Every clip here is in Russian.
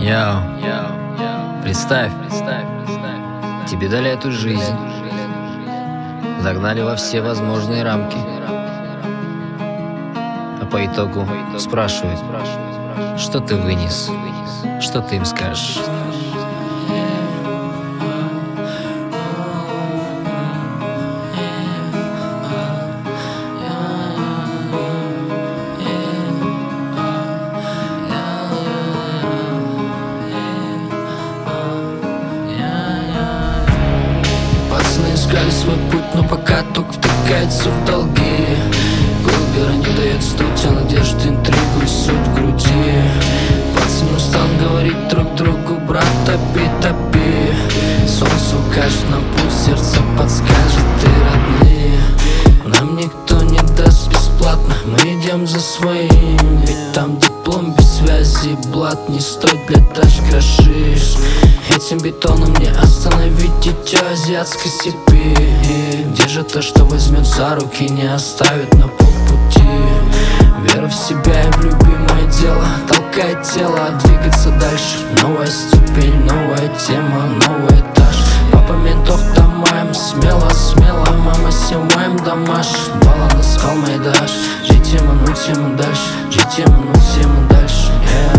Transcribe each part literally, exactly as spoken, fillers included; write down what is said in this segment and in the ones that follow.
Йоу, представь, тебе дали эту жизнь, загнали во все возможные рамки, а по итогу спрашивают, что ты вынес, что ты им скажешь. Искали свой путь, но пока только втыкается в долги. Гулвера не дает стуть, а надежд, интригу и суть в груди. Пацаны устанут говорить друг другу: брат, топи, топи. Солнце укажет нам путь, сердце подскажет: ты родные. Нам никто не даст бесплатно, мы идем за своим. Ведь там диплом без связи, блат не стоит, блядь, даже гроши. Этим бетоном не остановить дитя азиатской степи. Где же то, что возьмет за руки, не оставит на полпути? Вера в себя и в любимое дело толкает тело двигаться дальше. Новая ступень, новая тема, новый этаж. Папа ментов домаем, смело, смело. Мама снимаем домаш, баланс холма и дашь. Жить ему, нуть ему дальше, жить ему, нуть ему дальше.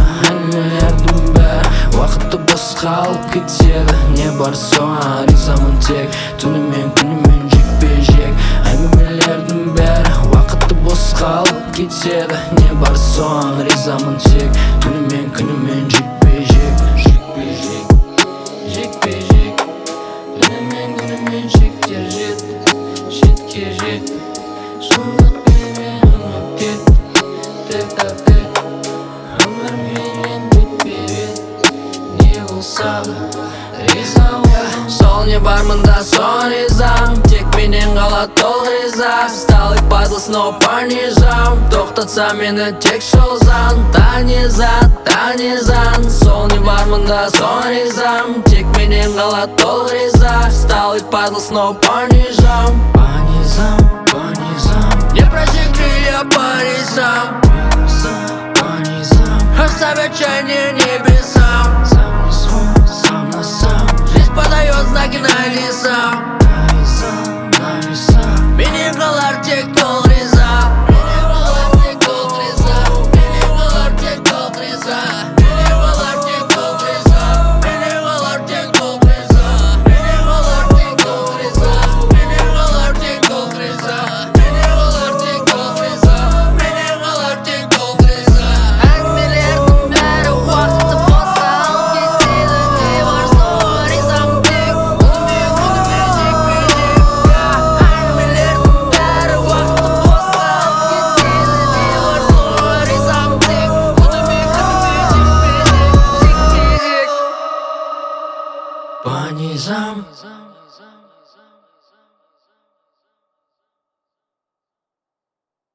Уақытты босқа алып кетеді, не бар соған ризамын тек. Түнімен күнімен жекпе-жек, әңгімелердің бәрі уақытты босқа алып кетеді, не бар соған ризамын тек. Түнімен күнімен жекпе-жек, жекпе-жек, жекпе-жек. Түнімен күнімен жектер жет, жетке жет. Шындық пенен ұмып кет, тек-так-тек. Өмір менен бет-бет, не болса риза болам. Сол не бармын да соған ризам, тек менен қалады толық риза. Сталик падал снова по низам, тоқтатса мені тек сол заң. Танизан, танизан. Сол не бармын да соған ризам, тек менен қалады толық риза. Сталик падал снова по низам, по низам, по низам. Не проси крылья по низам, по низам. Оставь отчаяние небесам, сам не свой, сам на сам. Жизнь подает знаки на весам, на весам, на весам. Менен қалар тек толық риза, менен қалар тек толық риза, менен қалар тек толық риза, менен қалар тек толық риза, менен қалар тек толық риза, менен қалар тек толық риза, менен қалар тек толық риза, менен қалар тек толық риза, менен қалар тек толық риза. Әңгімелердің бәрі уақытты босқа алып кетеді, не бар соған ризамын тек. Күнімен күнімен жекпе-жек. Әңгімелердің бәрі уақытты босқа алып кетеді, не бар соған ризамын тек. Күнімен күнімен жекпе-жек, жекпе-жек. По низам.